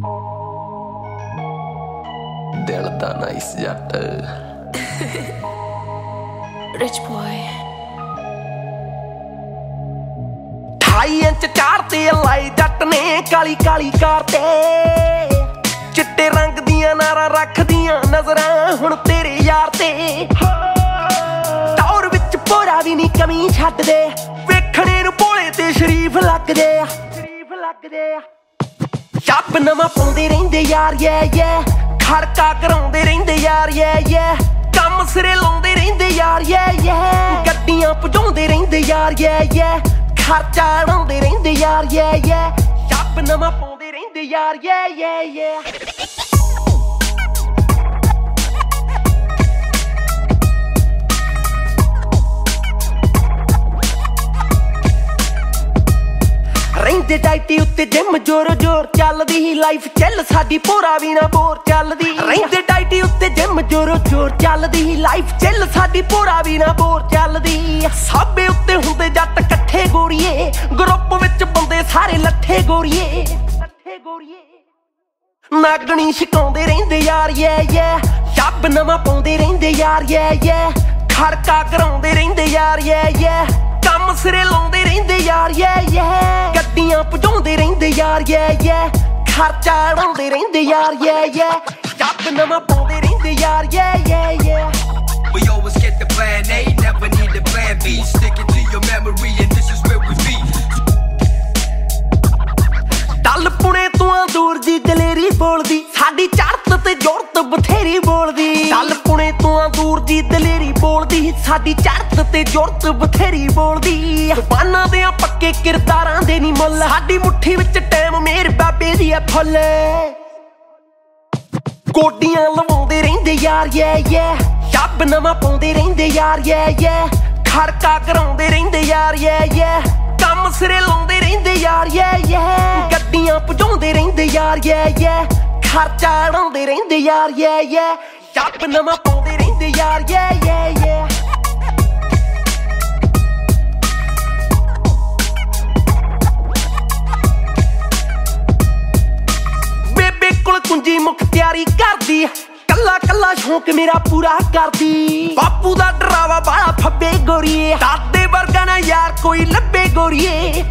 ਦਿਲ ਦਾ ਨਾਈਸ ਜੱਟ Rich boy 28 ਇੰਚ ਚਾਰ ਤੇ ਲਾਈ ਜੱਟ ਨੇ ਕਾਲੀ ਕਾਲੀ ਕਾਰ ਤੇ ਚਿੱਟੇ ਰੰਗ ਦੀਆਂ ਨਾਰਾਂ ਰੱਖਦੀਆਂ ਨਜ਼ਰਾਂ ਹੁਣ ਤੇਰੇ ਯਾਰ ਤੇ ਟੌਰ ਵਿੱਚ ਪੋਰਾ ਵੀ ਨਹੀਂ ਕਮੀ ਛੱਡਦੇ ਵੇਖਣੇ ਨੂੰ ਭੋਲੇ ਤੇ ਸ਼ਰੀਫ ਲੱਗਦੇ ਆ ਸ਼ੱਬ ਨਵਾਂ ਪਾਉਂਦੇ ਰਹਿੰਦੇ ਯਾਰ ਖੜਕਾ ਕਰਾਉਂਦੇ ਰਹਿੰਦੇ ਯਾਰ ਕੰਮ ਸਿਰੇ ਲਾਉਂਦੇ ਰਹਿੰਦੇ ਯਾਰ ਗੱਡੀਆਂ ਭਜਾਉਂਦੇ ਰਹਿੰਦੇ ਯਾਰ ਖਰਚਾ ਉਡਾਉਂਦੇ ਰਹਿੰਦੇ ਯਾਰ ਸ਼ੱਬ ਨਵਾਂ ਪਾਉਂਦੇ ਰਹਿੰਦੇ ਯਾਰ ਰਹਿੰਦੇ ਡਾਈਟੀ ਉੱਤੇ ਜਿਮ ਜੋਰੋ ਜੋਰ ਚੱਲਦੀ ਹੀ ਲਾਈਫ ਚੱਲ ਸਾਡੀ ਪੂਰਾ ਵੀ ਨਾ ਬੋਰ ਚੱਲਦੀ ਰਹਿੰਦੇ ਡਾਈਟੀ ਉੱਤੇ ਜਿਮ ਜੋਰੋ ਜੋਰ ਚੱਲਦੀ ਹੀ ਲਾਈਫ ਚੱਲ ਸਾਡੀ ਪੂਰਾ ਵੀ ਨਾ ਬੋਰ ਚੱਲਦੀ ਸਾਬੇ ਉੱਤੇ ਹੁੰਦੇ ਜੱਟ ਇਕੱਠੇ ਗੋਰੀਏ ਗਰੁੱਪ ਵਿੱਚ ਬੰਦੇ ਸਾਰੇ ਲੱਠੇ ਗੋਰੀਏ ਨਾਗਣੀ ਛਕਾਉਂਦੇ ਰਹਿੰਦੇ ਯਾਰ ਸ਼ੱਬ ਨਵਾਂ ਪਾਉਂਦੇ ਰਹਿੰਦੇ ਯਾਰ ਖੜਕਾ ਕਰਾਉਂਦੇ ਰਹਿੰਦੇ ਯਾਰ ਕੰਮ ਸਿਰੇ ਲਾਉਂਦੇ ਰਹਿੰਦੇ ਯਾਰ ਗੱਡੀਆਂ ਭਜਾਉਂਦੇ ਰਹਿੰਦੇ ਯਾਰ ਖਰਚਾ ਉਡਾਉਂਦੇ ਰਹਿੰਦੇ ਯਾਰ ਸ਼ੱਬ ਨਵਾਂ ਪਾਉਂਦੇ ਰਹਿੰਦੇ ਯਾਰ We always get the plan A, never need the plan B. Sticking to your memory and this is where we be. ਟੱਲ Pune ਤੋਂ ਦੂਰ ਦੀ ਦਲੇਰੀ ਬੋਲਦੀ ਸਾਡੀ ਚੜ੍ਹਤ ਤੇ ਜੁਰਤ ਬਥੇਰੀ ਬੋਲਦੀ ਟੱਲ ਪੁਣੇ ਤੋਂ ਦੂਰ ਦੀ ਦਲੇਰੀ ਬੋਲਦੀ ਸਾਡੀ ਚੜ੍ਹਤ ਤੇ ਜੁਰਤ ਬਥੇਰੀ ਬੋਲਦੀ ਜ਼ਬਾਨਾਂ ਦੇ ਪੱਕੇ ਕਿਰਦਾਰਾਂ ਦੇ ਨੀ ਮੁੱਲ ਸਾਡੀ ਮੁੱਠੀ ਵਿੱਚ ਟਾਈਮ ਮੇਰ ਬਾਬੇ ਦੀ ਆ ਫੁੱਲ ਕੋਡੀਆਂ ਲਵਾਉਂਦੇ ਰਹਿੰਦੇ ਯਾਰ ਸ਼ੱਬ ਨਵਾਂ ਪਾਉਂਦੇ ਰਹਿੰਦੇ ਯਾਰ ਖੜਕਾ ਕਰਾਉਂਦੇ ਰਹਿੰਦੇ ਯਾਰ ਕੰਮ ਸਿਰੇ ਲਾਉਂਦੇ ਰਹਿੰਦੇ ਯਾਰ ਗੱਡੀਆਂ ਭਜਾਉਂਦੇ ਰਹਿੰਦੇ ਯਾਰ ਖਰਚਾ ਉਡਾਉਂਦੇ ਰਹਿੰਦੇ ਯਾਰ ਸ਼ੱਬ ਨਵਾਂ ਪਾਉਂਦੇ ਰਹਿੰਦੇ ਯਾਰ ਬੇਬੇ ਕੋਲ ਕੁੰਜੀ ਮੁਖਤਿਆਰੀ ਕਰਦੀ ਕੱਲਾ ਕੱਲਾ ਸ਼ੌਂਕ ਮੇਰਾ ਪੂਰਾ ਕਰਦੀ ਬਾਪੂ ਦਾ ਡਰਾਵਾ ਬਾਲਾ ਫੱਬੇ ਗੋਰੀਏ ਦਾਦੇ ਵਰਗਾ ਨਾ ਯਾਰ ਕੋਈ ਲੱਭੇ ਗੋਰੀਏ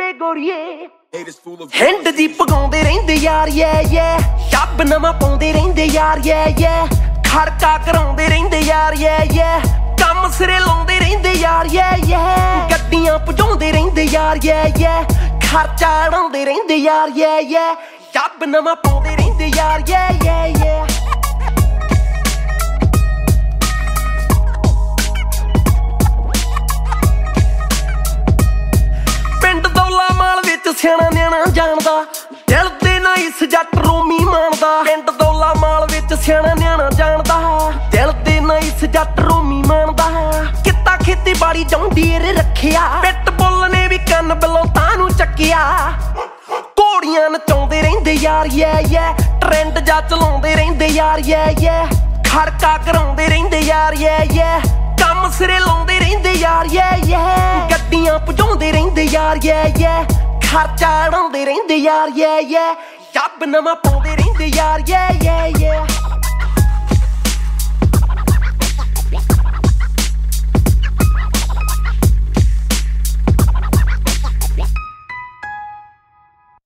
ਹਿੰਡ ਦੀ ਪਗਾਉਂਦੇ ਰਹਿੰਦੇ ਯਾਰ ਸ਼ੱਬ ਨਵਾਂ ਪਾਉਂਦੇ ਰਹਿੰਦੇ ਯਾਰ ਖੜਕਾ ਕਰਾਉਂਦੇ ਰਹਿੰਦੇ ਯਾਰ ਕੰਮ ਸਿਰੇ ਲਾਉਂਦੇ ਰਹਿੰਦੇ ਯਾਰ ਗੱਡੀਆਂ ਭਜਾਉਂਦੇ ਰਹਿੰਦੇ ਯਾਰ ਖਰਚਾ ਉਡਾਉਂਦੇ ਰਹਿੰਦੇ ਯਾਰ ਸ਼ੱਬ ਨਵਾਂ ਪਾਉਂਦੇ ਰਹਿੰਦੇ ਯਾਰ ਸਿਆਣਾ ਨਿਆਣਾ ਜਾਣਦਾ ਦਿਲ ਦੇ ਨਾ ਇਸ ਜੱਟ ਰੋਮੀ ਮਾਣਦਾ ਪਿੰਡ ਦੌਲਾ ਮਾਲ ਵਿੱਚ ਸਿਆਣਾ ਨਿਆਣਾ ਜਾਣਦਾ ਦਿਲ ਦੇ ਨਾ ਇਸ ਜੱਟ ਰੋਮੀ ਮਾਣਦਾ ਕਿੱਤਾ ਖੇਤੀਬਾੜੀ ਜੌਂਡੀਰ ਰੱਖਿਆ ਪਿੱਟ ਬੁੱਲ ਨੇ ਵੀ ਕੰਨ ਬਲੌਤਾਂ ਨੂੰ ਚੱਕਿਆ ਘੋੜੀਆਂ ਨਚਾਉਂਦੇ ਰਹਿੰਦੇ ਯਾਰ ਟ੍ਰੈਂਡ ਜਾ ਚਲਾਉਂਦੇ ਰਹਿੰਦੇ ਯਾਰ ਖੜਕਾ ਕਰਾਉਂਦੇ ਰਹਿੰਦੇ ਯਾਰ ਕੰਮ ਸਿਰੇ ਲਾਉਂਦੇ ਰਹਿੰਦੇ ਯਾਰ ਗੱਡੀਆਂ ਭਜਾਉਂਦੇ ਰਹਿੰਦੇ ਯਾਰ ਖਰਚਾ ਉਡਾਉਂਦੇ ਰਹਿੰਦੇ ਯਾਰ ਸ਼ੱਬ ਨਵਾਂ ਪਾਉਂਦੇ ਰਹਿੰਦੇ ਯਾਰ